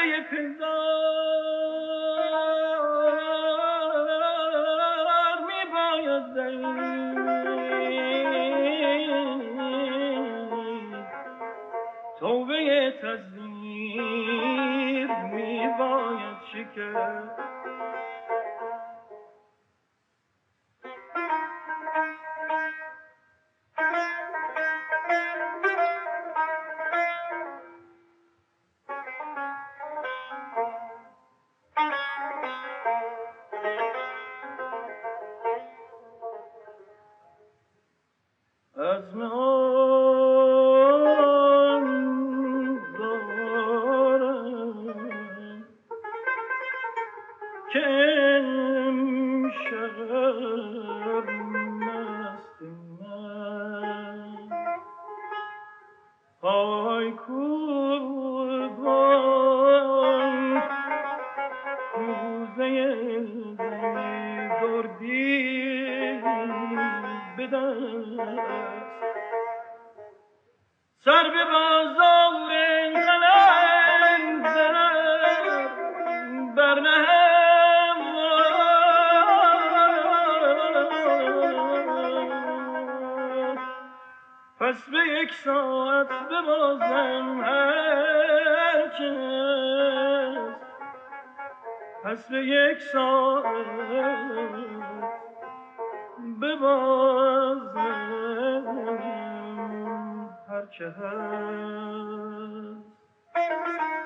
ضربه پندار می باید زید، توبه تزویر می باید شکست. عزم آن دارم که امشب مست من پای کوبان کوزه دردی بدست، سر به بازار قلندر برنهم، پس به یک ساعت ببازم هر کس، پس به یک ساعت ببازم هر که هست.